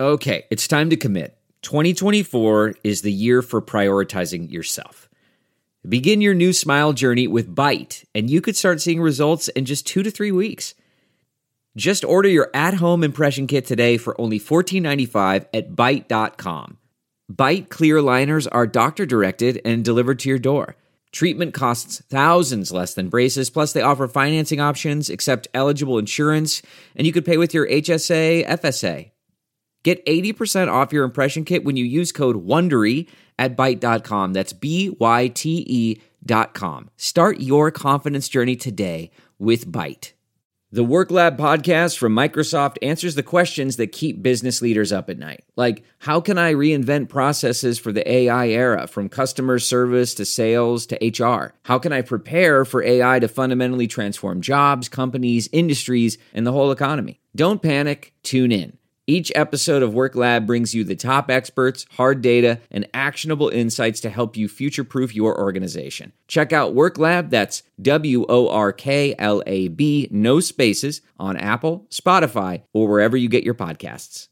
Okay, it's time to commit. 2024 is the year for prioritizing yourself. Begin your new smile journey with Byte, and you could start seeing results in just 2 to 3 weeks. Just order your at-home impression kit today for only $14.95 at Byte.com. Byte clear liners are doctor-directed and delivered to your door. Treatment costs thousands less than braces, plus they offer financing options, accept eligible insurance, and you could pay with your HSA, FSA. Get 80% off your impression kit when you use code WONDERY at Byte.com. That's BYTE.com. Start your confidence journey today with Byte. The Work Lab podcast from Microsoft answers the questions that keep business leaders up at night. Like, how can I reinvent processes for the AI era, from customer service to sales to HR? How can I prepare for AI to fundamentally transform jobs, companies, industries, and the whole economy? Don't panic. Tune in. Each episode of Work Lab brings you the top experts, hard data, and actionable insights to help you future-proof your organization. Check out Work Lab, that's WORKLAB, no spaces, on Apple, Spotify, or wherever you get your podcasts.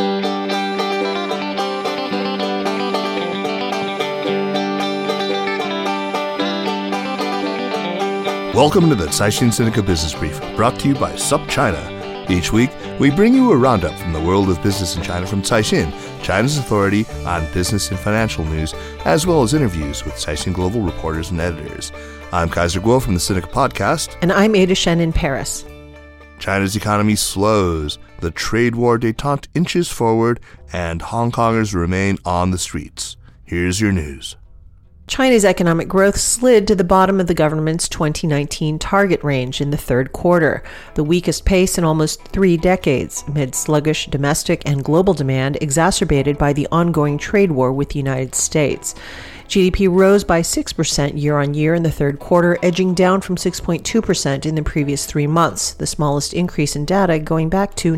Welcome to the Caixin Sinica Business Brief, brought to you by SupChina. Each week, we bring you a roundup from the world of business in China from Caixin, China's authority on business and financial news, as well as interviews with Caixin Global reporters and editors. I'm Kaiser Guo from the Sinica Podcast. And I'm Ada Shen in Paris. China's economy slows, the trade war détente inches forward, and Hong Kongers remain on the streets. Here's your news. China's economic growth slid to the bottom of the government's 2019 target range in the third quarter, the weakest pace in almost 3 decades, amid sluggish domestic and global demand exacerbated by the ongoing trade war with the United States. GDP rose by 6% year-on-year in the third quarter, edging down from 6.2% in the previous 3 months, the smallest increase in data going back to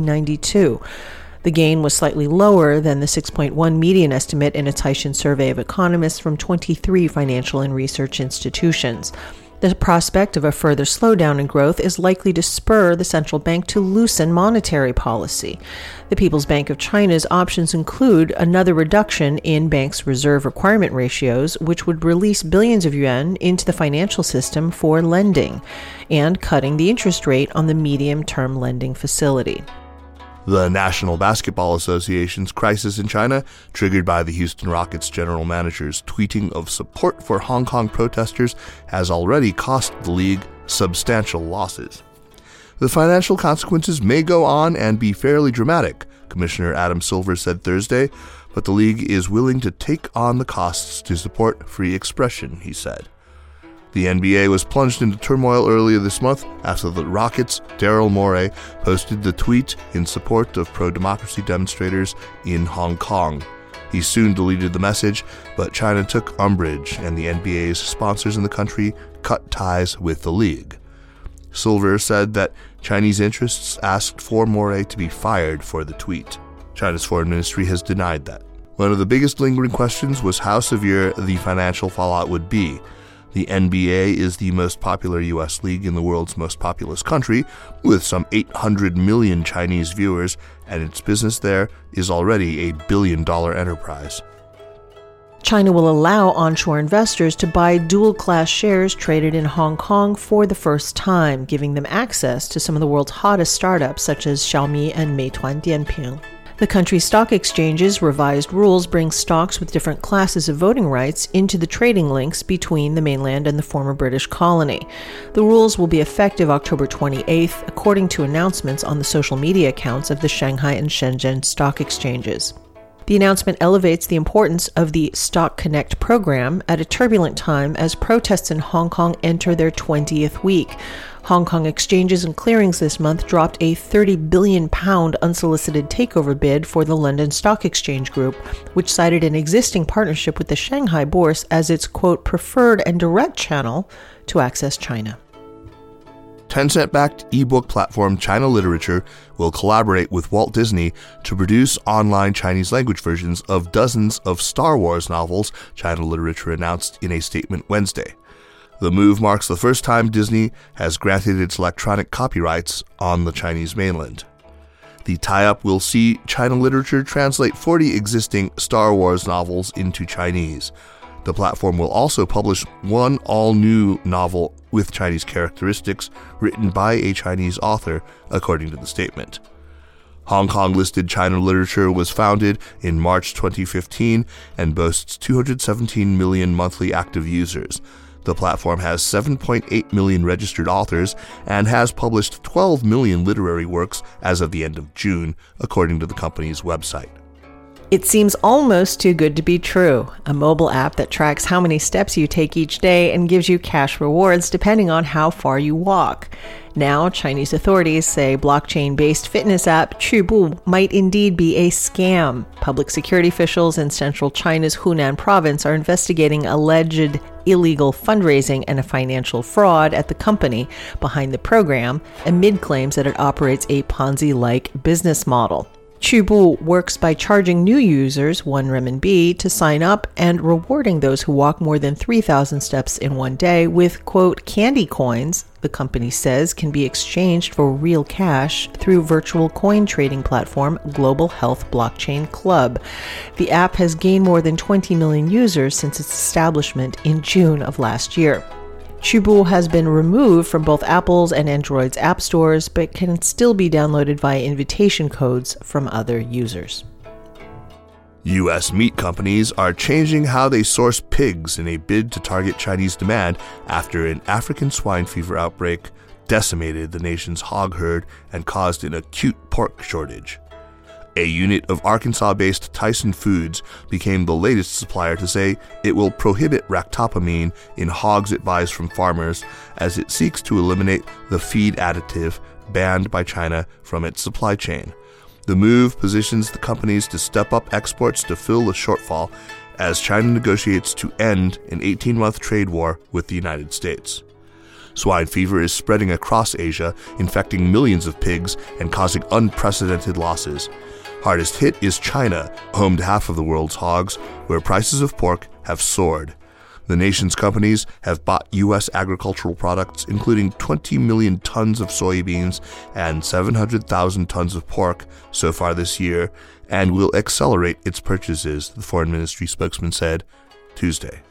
1992. The gain was slightly lower than the 6.1 median estimate in a Caixin survey of economists from 23 financial and research institutions. The prospect of a further slowdown in growth is likely to spur the central bank to loosen monetary policy. The People's Bank of China's options include another reduction in bank's reserve requirement ratios, which would release billions of yuan into the financial system for lending, and cutting the interest rate on the medium-term lending facility. The National Basketball Association's crisis in China, triggered by the Houston Rockets general manager's tweeting of support for Hong Kong protesters, has already cost the league substantial losses. The financial consequences may go on and be fairly dramatic, Commissioner Adam Silver said Thursday, but the league is willing to take on the costs to support free expression, he said. The NBA was plunged into turmoil earlier this month after the Rockets' Daryl Morey posted the tweet in support of pro-democracy demonstrators in Hong Kong. He soon deleted the message, but China took umbrage, and the NBA's sponsors in the country cut ties with the league. Silver said that Chinese interests asked for Morey to be fired for the tweet. China's foreign ministry has denied that. One of the biggest lingering questions was how severe the financial fallout would be. The NBA is the most popular U.S. league in the world's most populous country, with some 800 million Chinese viewers, and its business there is already a billion-dollar enterprise. China will allow onshore investors to buy dual-class shares traded in Hong Kong for the first time, giving them access to some of the world's hottest startups such as Xiaomi and Meituan Dianping. The country's stock exchange's revised rules bring stocks with different classes of voting rights into the trading links between the mainland and the former British colony. The rules will be effective October 28th, according to announcements on the social media accounts of the Shanghai and Shenzhen stock exchanges. The announcement elevates the importance of the Stock Connect program at a turbulent time as protests in Hong Kong enter their 20th week. Hong Kong exchanges and clearings this month dropped a £30 billion unsolicited takeover bid for the London Stock Exchange Group, which cited an existing partnership with the Shanghai Bourse as its, quote, preferred and direct channel to access China. Tencent-backed ebook platform China Literature will collaborate with Walt Disney to produce online Chinese language versions of dozens of Star Wars novels, China Literature announced in a statement Wednesday. The move marks the first time Disney has granted its electronic copyrights on the Chinese mainland. The tie-up will see China Literature translate 40 existing Star Wars novels into Chinese. The platform will also publish one all-new novel with Chinese characteristics written by a Chinese author, according to the statement. Hong Kong-listed China Literature was founded in March 2015 and boasts 217 million monthly active users. The platform has 7.8 million registered authors and has published 12 million literary works as of the end of June, according to the company's website. It seems almost too good to be true. A mobile app that tracks how many steps you take each day and gives you cash rewards depending on how far you walk. Now, Chinese authorities say blockchain-based fitness app Qubu might indeed be a scam. Public security officials in central China's Hunan province are investigating alleged illegal fundraising and a financial fraud at the company behind the program, amid claims that it operates a Ponzi-like business model. Qubu works by charging new users 1 renminbi to sign up and rewarding those who walk more than 3,000 steps in one day with, quote, candy coins, the company says can be exchanged for real cash through virtual coin trading platform Global Health Blockchain Club. The app has gained more than 20 million users since its establishment in June of last year. Qubu has been removed from both Apple's and Android's app stores, but can still be downloaded via invitation codes from other users. U.S. meat companies are changing how they source pigs in a bid to target Chinese demand after an African swine fever outbreak decimated the nation's hog herd and caused an acute pork shortage. A unit of Arkansas-based Tyson Foods became the latest supplier to say it will prohibit ractopamine in hogs it buys from farmers as it seeks to eliminate the feed additive banned by China from its supply chain. The move positions the companies to step up exports to fill the shortfall as China negotiates to end an 18-month trade war with the United States. Swine fever is spreading across Asia, infecting millions of pigs and causing unprecedented losses. Hardest hit is China, home to half of the world's hogs, where prices of pork have soared. The nation's companies have bought U.S. agricultural products, including 20 million tons of soybeans and 700,000 tons of pork so far this year, and will accelerate its purchases, the Foreign Ministry spokesman said Tuesday.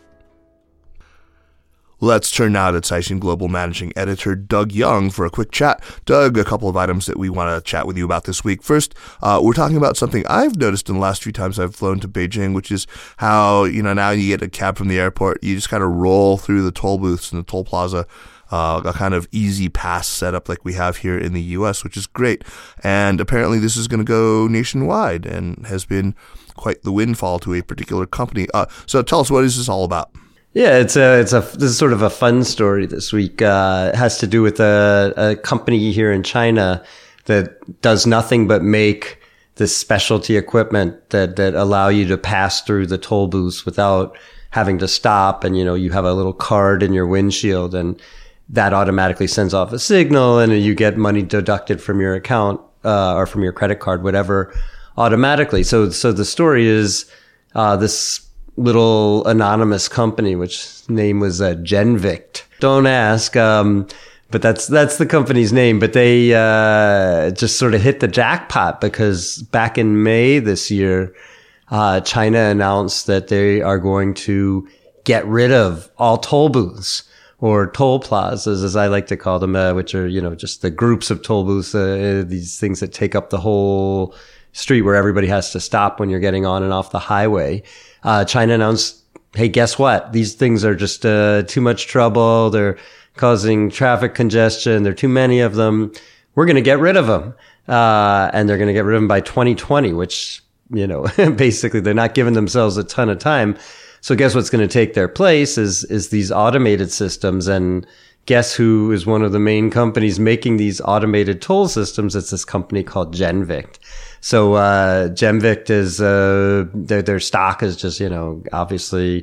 Let's turn now to Caixin Global Managing Editor Doug Young for a quick chat. Doug, a couple of items that we want to chat with you about this week. First, we're talking about something I've noticed in the last few times I've flown to Beijing, which is how, now you get a cab from the airport, you just kind of roll through the toll booths in the toll plaza, a kind of easy pass setup like we have here in the U.S., which is great. And apparently this is going to go nationwide and has been quite the windfall to a particular company. So tell us, what is this all about? Yeah, this is sort of a fun story this week. It has to do with a company here in China that does nothing but make this specialty equipment that allow you to pass through the toll booths without having to stop. And, you have a little card in your windshield and that automatically sends off a signal and you get money deducted from your account, or from your credit card, whatever, automatically. So the story is, this little anonymous company, which name was Genvict. Don't ask, but that's the company's name. But they just sort of hit the jackpot because back in May this year, China announced that they are going to get rid of all toll booths, or toll plazas, as I like to call them, which are just the groups of toll booths, these things that take up the whole street where everybody has to stop when you're getting on and off the highway. China announced, hey, guess what? These things are just too much trouble. They're causing traffic congestion. There are too many of them. We're going to get rid of them. And they're going to get rid of them by 2020, which, basically they're not giving themselves a ton of time. So guess what's going to take their place is these automated systems. And guess who is one of the main companies making these automated toll systems? It's this company called Genvict. So, Genvict is, their stock is just, obviously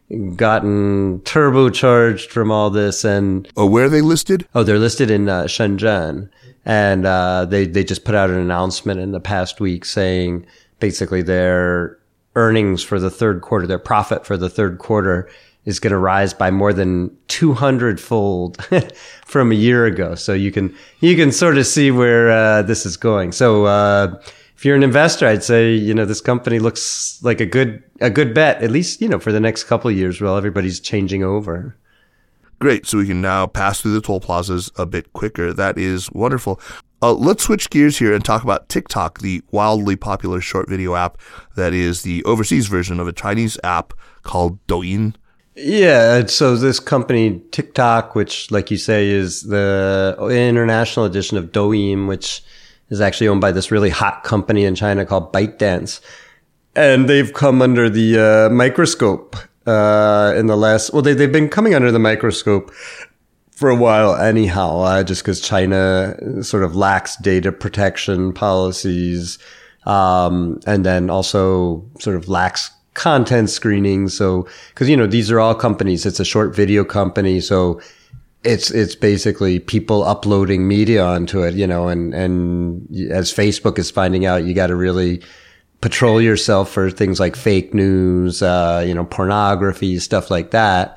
gotten turbocharged from all this. And where are they listed? They're listed in Shenzhen. And, they just put out an announcement in the past week saying basically their earnings for the third quarter, their profit for the third quarter is going to rise by more than 200-fold from a year ago. So you can sort of see where this is going. So if you're an investor, I'd say, this company looks like a good bet, at least, for the next couple of years while everybody's changing over. Great. So we can now pass through the toll plazas a bit quicker. That is wonderful. Let's switch gears here and talk about TikTok, the wildly popular short video app that is the overseas version of a Chinese app called Douyin. Yeah, so this company, TikTok, which, like you say, is the international edition of Douyin, which is actually owned by this really hot company in China called ByteDance. And they've come under the microscope in the last... Well, they've been coming under the microscope for a while anyhow, just because China sort of lacks data protection policies, and then also sort of lacks content screening. So, because, these are all companies. It's a short video company. So it's basically people uploading media onto it, and as Facebook is finding out, you got to really patrol yourself for things like fake news, pornography, stuff like that.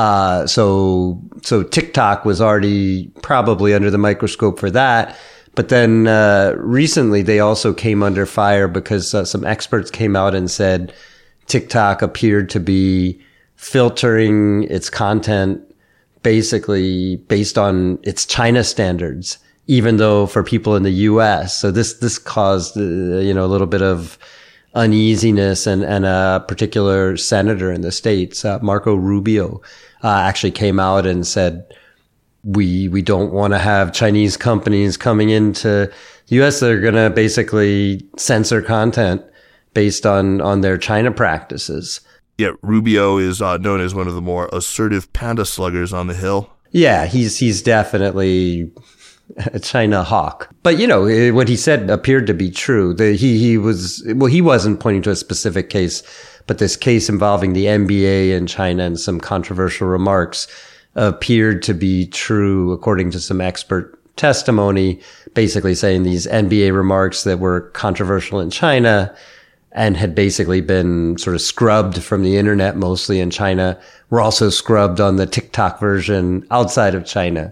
So TikTok was already probably under the microscope for that. But then, recently they also came under fire because some experts came out and said TikTok appeared to be filtering its content basically based on its China standards, even though for people in the US. So this caused, a little bit of uneasiness, and a particular senator in the States, Marco Rubio, actually came out and said, we don't want to have Chinese companies coming into the US that are going to basically censor content based on their China practices. Yeah, Rubio is known as one of the more assertive panda sluggers on the Hill. Yeah, he's definitely a China hawk. But, what he said appeared to be true. He wasn't pointing to a specific case, but this case involving the NBA in China and some controversial remarks appeared to be true, according to some expert testimony, basically saying these NBA remarks that were controversial in China and had basically been sort of scrubbed from the internet, mostly in China, were also scrubbed on the TikTok version outside of China.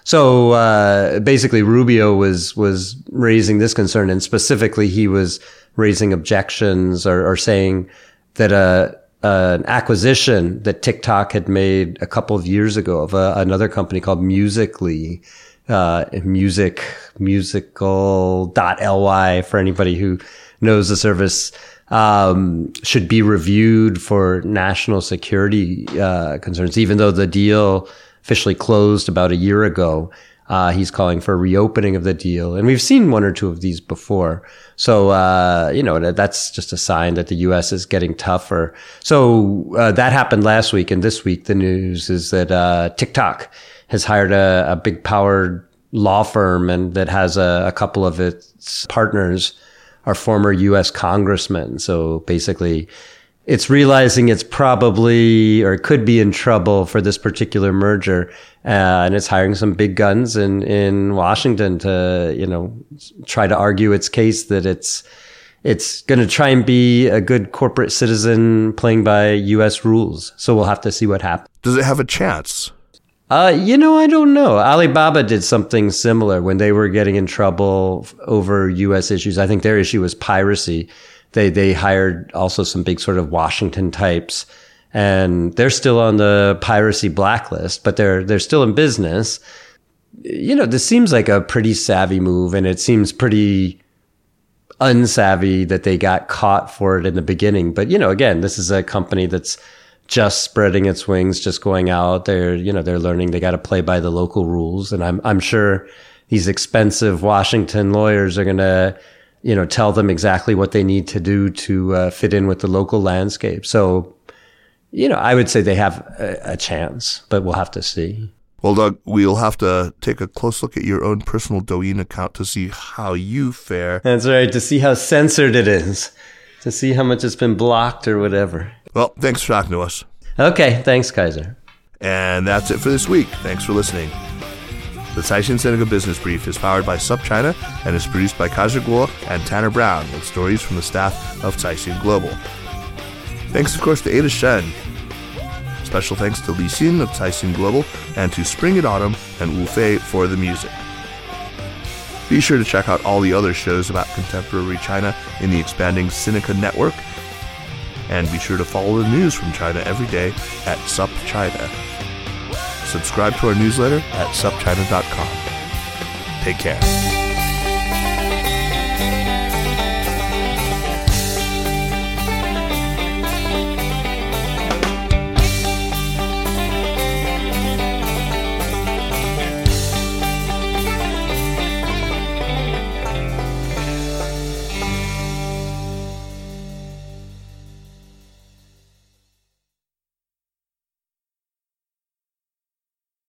So basically Rubio was raising this concern, and specifically he was raising objections or saying that an acquisition that TikTok had made a couple of years ago of another company called Musical.ly, musical.ly for anybody who knows the service, should be reviewed for national security concerns, even though the deal officially closed about a year ago. He's calling for a reopening of the deal. And we've seen one or two of these before. So, that's just a sign that the U.S. is getting tougher. So, that happened last week. And this week, the news is that, TikTok has hired a big powered law firm, and that has a couple of its partners are former U.S. congressmen. So basically, it's realizing it's probably or could be in trouble for this particular merger, and it's hiring some big guns in Washington to try to argue its case that it's going to try and be a good corporate citizen playing by U.S. rules. So we'll have to see what happens. Does it have a chance? I don't know. Alibaba did something similar when they were getting in trouble over U.S. issues. I think their issue was piracy. They hired also some big sort of Washington types, and they're still on the piracy blacklist, but they're still in business. This seems like a pretty savvy move, and it seems pretty unsavvy that they got caught for it in the beginning. But, again, this is a company that's just spreading its wings, just going out there. They're learning they got to play by the local rules. And I'm sure these expensive Washington lawyers are going to, tell them exactly what they need to do to fit in with the local landscape. So, I would say they have a chance, but we'll have to see. Well, Doug, we'll have to take a close look at your own personal Douyin account to see how you fare. That's right, to see how censored it is, to see how much it's been blocked or whatever. Well, thanks for talking to us. Okay, thanks, Kaiser. And that's it for this week. Thanks for listening. The Caixin Sinica Business Brief is powered by SupChina and is produced by Kaiser Kuo and Tanner Brown with stories from the staff of Caixin Global. Thanks, of course, to Ada Shen. Special thanks to Li Xin of Caixin Global and to Spring and Autumn and Wu Fei for the music. Be sure to check out all the other shows about contemporary China in the expanding Sinica network. And be sure to follow the news from China every day at SupChina. Subscribe to our newsletter at supchina.com. Take care.